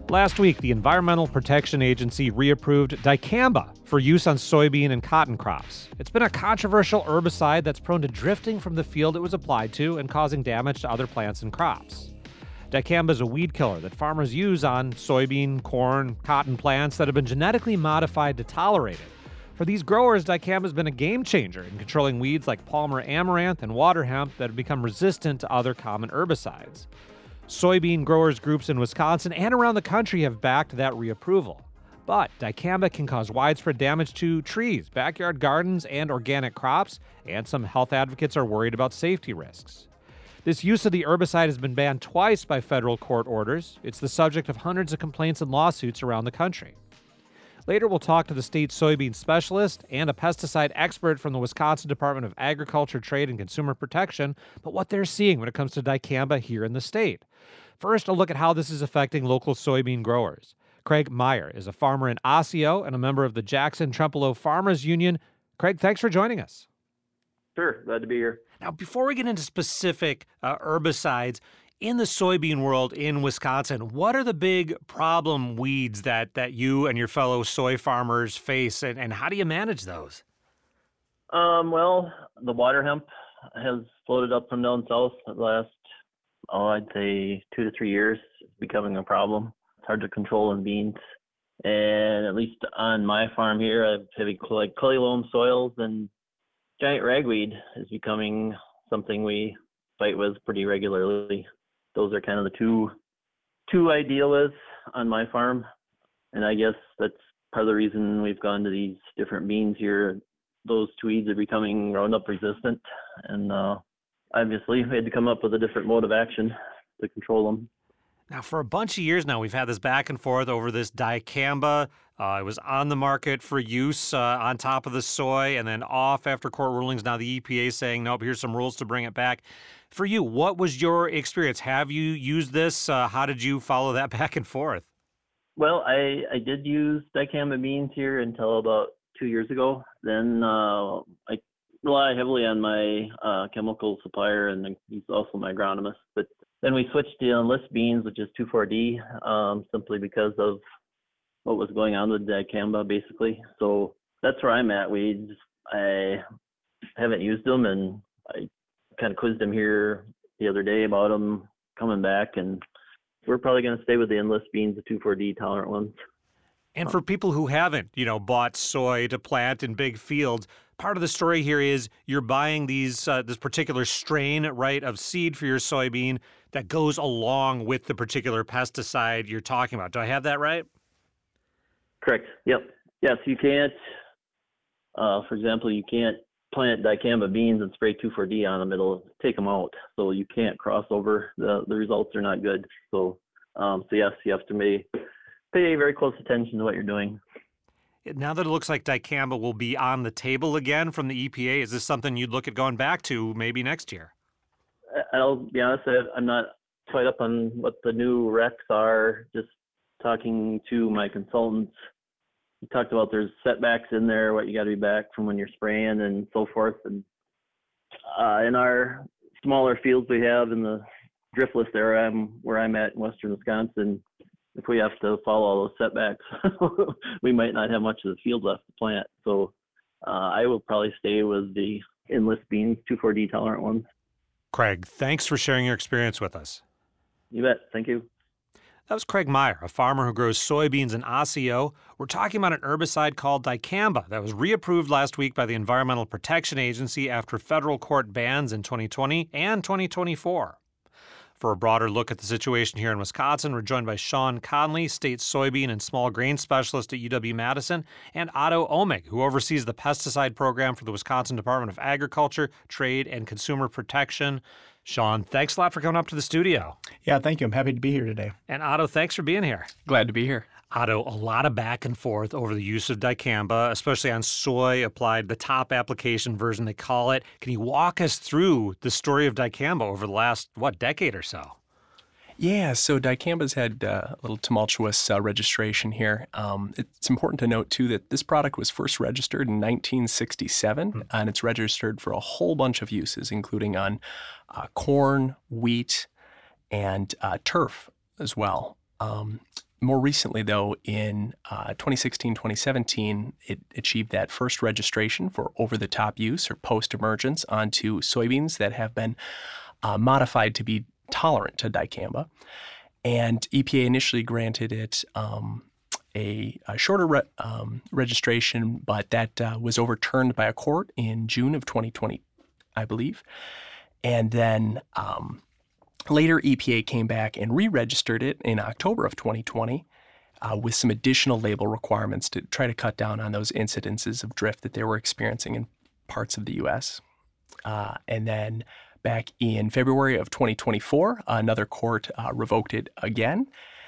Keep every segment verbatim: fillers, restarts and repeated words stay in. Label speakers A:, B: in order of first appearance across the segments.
A: Last week, the Environmental Protection Agency reapproved dicamba for use on soybean and cotton crops. It's been a controversial herbicide that's prone to drifting from the field it was applied to and causing damage to other plants and crops. Dicamba is a weed killer that farmers use on soybean, corn, cotton plants that have been genetically modified to tolerate it. For these growers, dicamba has been a game changer in controlling weeds like Palmer amaranth and water hemp that have become resistant to other common herbicides. Soybean growers groups in Wisconsin and around the country have backed that reapproval. But dicamba can cause widespread damage to trees, backyard gardens, and organic crops, and some health advocates are worried about safety risks. This use of the herbicide has been banned twice by federal court orders. It's the subject of hundreds of complaints and lawsuits around the country. Later, we'll talk to the state soybean specialist and a pesticide expert from the Wisconsin Department of Agriculture, Trade, and Consumer Protection, but what they're seeing when it comes to dicamba here in the state. First, a look at how this is affecting local soybean growers. Craig Meyer is a farmer in Osseo and a member of the Jackson-Trempealeau Farmers Union. Craig, thanks for joining us.
B: Sure, glad to be here.
A: Now, before we get into specific uh, herbicides, in the soybean world in Wisconsin, what are the big problem weeds that, that you and your fellow soy farmers face, and, and how do you manage those?
B: Um, well, the water hemp has floated up from down south the last, oh, I'd say two to three years. It's becoming a problem. It's hard to control in beans. And at least on my farm here, I have heavy like clay loam soils, and giant ragweed is becoming something we fight with pretty regularly. Those are kind of the two two I deal with on my farm. And I guess that's part of the reason we've gone to these different beans here. Those two weeds are becoming Roundup resistant. And uh, obviously we had to come up with a different mode of action to control them.
A: Now, for a bunch of years now, we've had this back and forth over this dicamba. Uh, it was on the market for use uh, on top of the soy and then off after court rulings. Now the E P A saying, nope, here's some rules to bring it back. For you, what was your experience? Have you used this? Uh, how did you follow that back and forth?
B: Well, I, I did use dicamba beans here until about two years ago. Then uh, I rely heavily on my uh, chemical supplier, and he's also my agronomist. But then we switched to Enlist beans, which is two four D, um, simply because of what was going on with dicamba, basically. So that's where I'm at. We just, I haven't used them, and I kind of quizzed him here the other day about them coming back, and we're probably going to stay with the Enlist beans, the two four D tolerant ones.
A: And for people who haven't, you know, bought soy to plant in big fields, part of the story here is you're buying these uh, this particular strain, right, of seed for your soybean that goes along with the particular pesticide you're talking about. Do I have that right?
B: Correct. Yep. Yes, you can't, uh, for example, you can't plant dicamba beans and spray two four D on them. It'll take them out. So you can't cross over. The the results are not good. So, um, so yes, you have to pay, pay very close attention to what you're doing.
A: Now that it looks like dicamba will be on the table again from the E P A, is this something you'd look at going back to maybe next year?
B: I'll be honest, I'm not quite up on what the new recs are. Just talking to my consultants, we talked about there's setbacks in there, what you got to be back from when you're spraying and so forth. And uh, in our smaller fields we have in the driftless area, I'm, where I'm at in western Wisconsin, if we have to follow all those setbacks, we might not have much of the field left to plant. So uh, I will probably stay with the Enlist beans, two four D tolerant ones.
A: Craig, thanks for sharing your experience with us.
B: You bet. Thank you.
A: That was Craig Meyer, a farmer who grows soybeans in Osseo. We're talking about an herbicide called dicamba that was reapproved last week by the Environmental Protection Agency after federal court bans in twenty twenty and twenty twenty-four. For a broader look at the situation here in Wisconsin, we're joined by Sean Conley, state soybean and small grain specialist at U W-Madison, and Otto Omig, who oversees the pesticide program for the Wisconsin Department of Agriculture, Trade, and Consumer Protection. Sean, thanks a lot for coming up to the studio.
C: Yeah, thank you. I'm happy to be here today.
A: And Otto, thanks for being here.
D: Glad to be here.
A: Otto, a lot of back and forth over the use of dicamba, especially on soy applied, the top application version they call it. Can you walk us through the story of dicamba over the last, what, decade or so?
D: Yeah, so dicamba's had uh, a little tumultuous uh, registration here. Um, it's important to note, too, that this product was first registered in nineteen sixty-seven, mm-hmm. and it's registered for a whole bunch of uses, including on uh, corn, wheat, and uh, turf as well. Um, more recently, though, in uh, twenty sixteen, twenty seventeen, it achieved that first registration for over-the-top use or post-emergence onto soybeans that have been uh, modified to be tolerant to dicamba. And E P A initially granted it um, a, a shorter re- um, registration, but that uh, was overturned by a court in June of twenty twenty, I believe. And then um, later, E P A came back and re-registered it in October of twenty twenty uh, with some additional label requirements to try to cut down on those incidences of drift that they were experiencing in parts of the U S. Uh, and then back in February of twenty twenty-four, another court uh, revoked it again.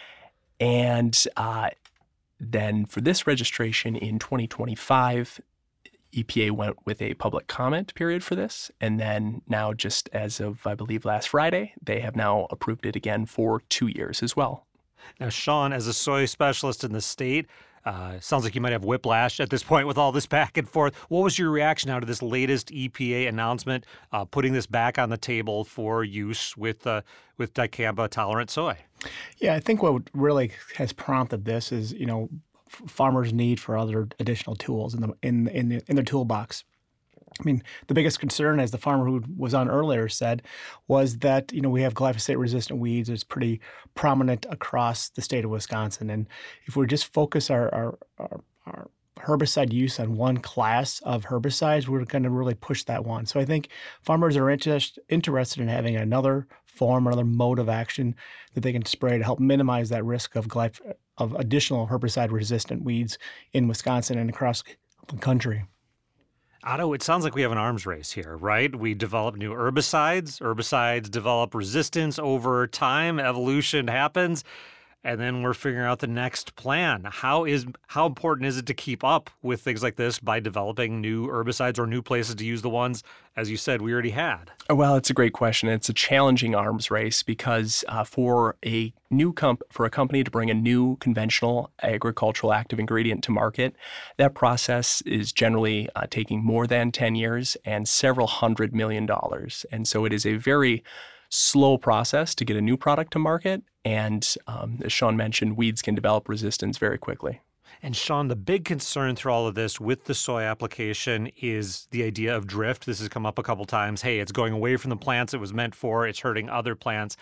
D: And uh, then for this registration in twenty twenty-five, E P A went with a public comment period for this. And then now, just as of, I believe, last Friday, they have now approved it again for two years as well.
A: Now, Sean, as a soy specialist in the state, uh, sounds like you might have whiplash at this point with all this back and forth. What was your reaction now to this latest E P A announcement, uh, putting this back on the table for use with uh, with dicamba-tolerant soy?
C: Yeah, I think what really has prompted this is, you know, farmers' need for other additional tools in the in in, the, in their toolbox. I mean, the biggest concern, as the farmer who was on earlier said, was that, you know, we have glyphosate-resistant weeds. It's pretty prominent across the state of Wisconsin. And if we just focus our, our, our, our herbicide use on one class of herbicides, we're going to really push that one. So I think farmers are interest, interested in having another form, another mode of action that they can spray to help minimize that risk of glyph- of additional herbicide-resistant weeds in Wisconsin and across the country.
A: Otto, it sounds like we have an arms race here, right? We develop new herbicides. Herbicides develop resistance over time. Evolution happens. And then we're figuring out the next plan. How is how important is it to keep up with things like this by developing new herbicides or new places to use the ones, as you said, we already had?
D: Well, it's a great question. It's a challenging arms race because uh, for a new comp- for a company to bring a new conventional agricultural active ingredient to market, that process is generally uh, taking more than ten years and several hundred million dollars. And so it is a very slow process to get a new product to market. And um, as Sean mentioned, weeds can develop resistance very quickly.
A: And Sean, the big concern through all of this with the soy application is the idea of drift. This has come up a couple times. Hey, it's going away from the plants it was meant for. It's hurting other plants.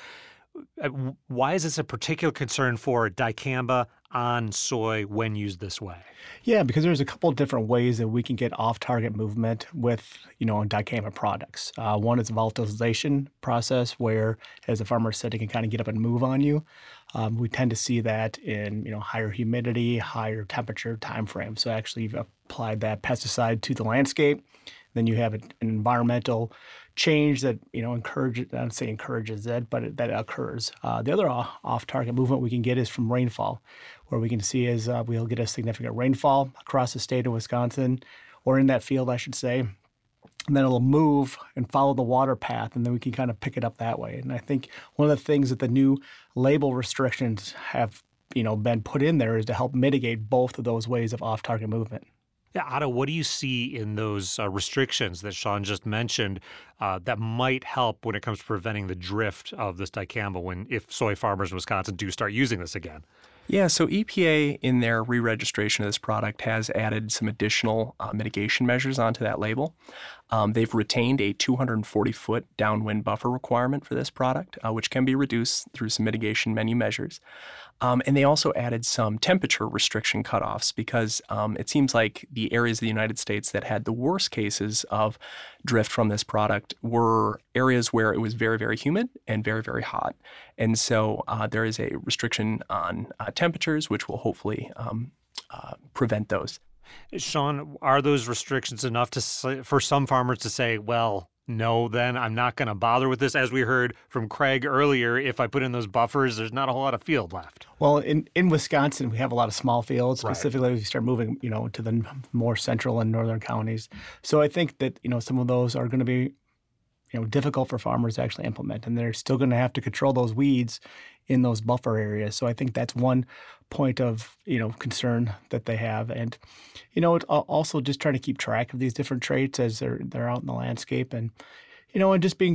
A: Why is this a particular concern for dicamba on soy when used this way?
C: Yeah, because there's a couple of different ways that we can get off-target movement with, you know, dicamba products. Uh, one is a volatilization process where, as the farmer said, it can kind of get up and move on you. Um, we tend to see that in, you know, higher humidity, higher temperature time frame. So actually you've applied that pesticide to the landscape. Then you have an environmental change that, you know, encourages, I don't say encourages it, but it, that occurs. Uh, the other off-target movement we can get is from rainfall, where we can see is uh, we'll get a significant rainfall across the state of Wisconsin, or in that field, I should say. And then it'll move and follow the water path, and then we can kind of pick it up that way. And I think one of the things that the new label restrictions have, you know, been put in there is to help mitigate both of those ways of off-target movement.
A: Yeah, Otto, what do you see in those uh, restrictions that Sean just mentioned uh, that might help when it comes to preventing the drift of this dicamba when if soy farmers in Wisconsin do start using this again?
D: Yeah, so E P A in their re-registration of this product has added some additional uh, mitigation measures onto that label. Um, they've retained a two hundred forty foot downwind buffer requirement for this product, uh, which can be reduced through some mitigation menu measures. Um, and they also added some temperature restriction cutoffs because um, it seems like the areas of the United States that had the worst cases of drift from this product were areas where it was very, very humid and very, very hot. And so uh, there is a restriction on uh, temperatures, which will hopefully um, uh, prevent those.
A: Sean, are those restrictions enough to say, for some farmers to say, well, no, then I'm not going to bother with this? As we heard from Craig earlier, if I put in those buffers, there's not a whole lot of field left.
C: Well, in, in Wisconsin, we have a lot of small fields, specifically
A: right.
C: If you start moving, you know, to the more central and northern counties. So I think that, you know, some of those are going to be, you know, difficult for farmers to actually implement, and they're still going to have to control those weeds in those buffer areas. So I think that's one point of, you know, concern that they have. And, you know, it also just trying to keep track of these different traits as they're they're out in the landscape, and, you know, and just being good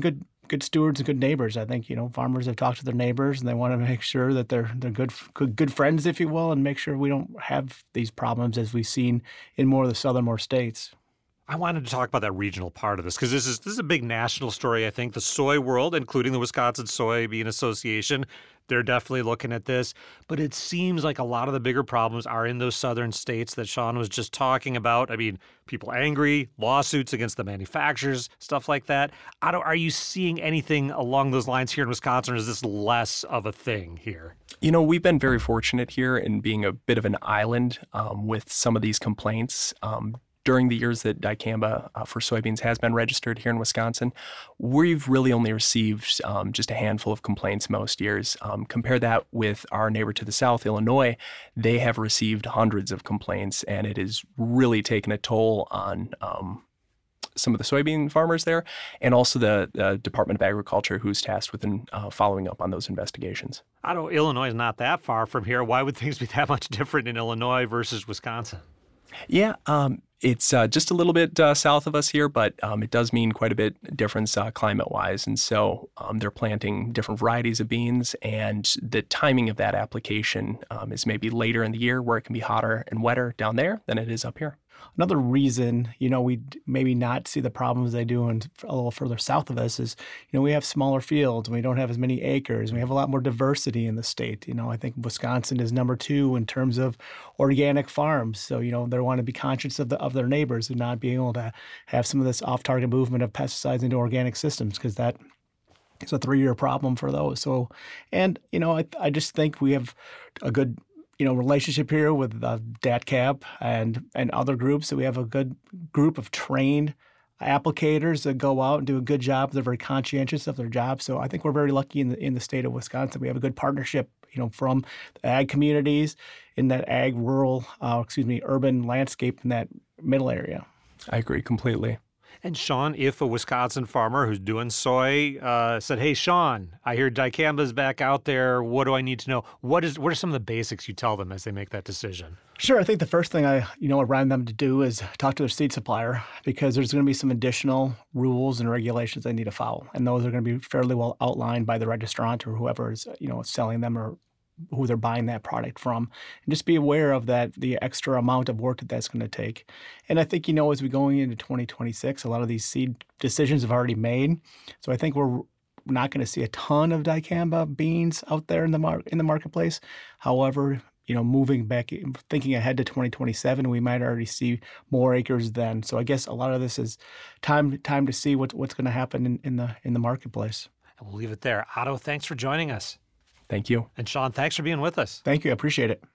C: good stewards and good neighbors. I think, you know, farmers have talked to their neighbors and they want to make sure that they're they're good good, good friends, if you will, and make sure we don't have these problems as we've seen in more of the southern states.
A: I wanted to talk about that regional part of this because this is this is a big national story, I think. The soy world, including the Wisconsin Soybean Association, they're definitely looking at this. But it seems like a lot of the bigger problems are in those southern states that Sean was just talking about. I mean, people angry, lawsuits against the manufacturers, stuff like that. Otto, are you seeing anything along those lines here in Wisconsin, or is this less of a thing here?
D: You know, we've been very fortunate here in being a bit of an island um, with some of these complaints. Um, During the years that dicamba uh, for soybeans has been registered here in Wisconsin, we've really only received um, just a handful of complaints most years. Um, compare that with our neighbor to the south, Illinois. They have received hundreds of complaints, and it has really taken a toll on um, some of the soybean farmers there, and also the, the Department of Agriculture, who's tasked with uh, following up on those investigations.
A: I don't. Illinois is not that far from here. Why would things be that much different in Illinois versus Wisconsin?
D: Yeah, um, it's uh, just a little bit uh, south of us here, but um, it does mean quite a bit difference uh, climate-wise. And so um, they're planting different varieties of beans, and the timing of that application um, is maybe later in the year where it can be hotter and wetter down there than it is up here.
C: Another reason, you know, we maybe not see the problems they do in a little further south of us is, you know, we have smaller fields and we don't have as many acres. We have a lot more diversity in the state. You know, I think Wisconsin is number two in terms of organic farms. So, you know, they want to be conscious of the of their neighbors and not being able to have some of this off-target movement of pesticides into organic systems, because that is a three-year problem for those. So, and, you know, I, I just think we have a good you know, relationship here with uh, D A T C A P and, and other groups. So we have a good group of trained applicators that go out and do a good job. They're very conscientious of their job. So I think we're very lucky in the in the state of Wisconsin. We have a good partnership, you know, from the ag communities in that ag rural, uh, excuse me, urban landscape in that middle area.
D: I agree completely.
A: And Sean, if a Wisconsin farmer who's doing soy uh, said, "Hey, Sean, I hear dicamba's back out there. What do I need to know?" What is what are some of the basics you tell them as they make that decision?
C: Sure. I think the first thing I, you know, around them to do is talk to their seed supplier, because there's going to be some additional rules and regulations they need to follow, and those are going to be fairly well outlined by the registrant or whoever is, you know, selling them or who they're buying that product from. And just be aware of that, the extra amount of work that that's going to take. And I think, you know, as we going into twenty twenty-six, a lot of these seed decisions have already made. So I think we're not going to see a ton of dicamba beans out there in the mar- in the marketplace. However, you know, moving back, thinking ahead to twenty twenty-seven, we might already see more acres then. So I guess a lot of this is time time to see what, what's going to happen in, in the in the marketplace.
A: And we'll leave it there. Otto, thanks for joining us.
D: Thank you.
A: And Sean, thanks for being with us.
C: Thank you. I appreciate it.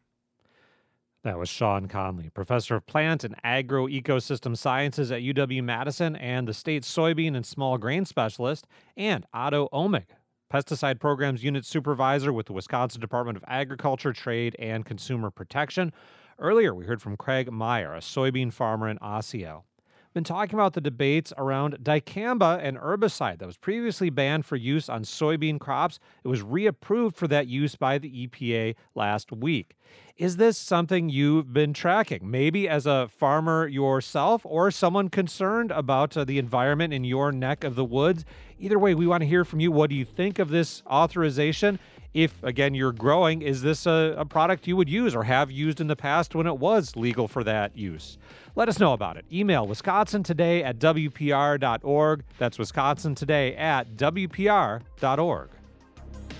A: That was Sean Conley, professor of plant and agroecosystem sciences at U W-Madison and the state soybean and small grain specialist, and Otto Ohmig, pesticide programs unit supervisor with the Wisconsin Department of Agriculture, Trade, and Consumer Protection. Earlier, we heard from Craig Meyer, a soybean farmer in Osseo. Been talking about the debates around dicamba, an herbicide that was previously banned for use on soybean crops. It was reapproved for that use by the E P A last week. Is this something you've been tracking, maybe as a farmer yourself or someone concerned about uh, the environment in your neck of the woods? Either way, we want to hear from you. What do you think of this authorization? If, again, you're growing, is this a, a product you would use or have used in the past when it was legal for that use? Let us know about it. Email wisconsin today at w p r dot org. That's wisconsin today at w p r dot org.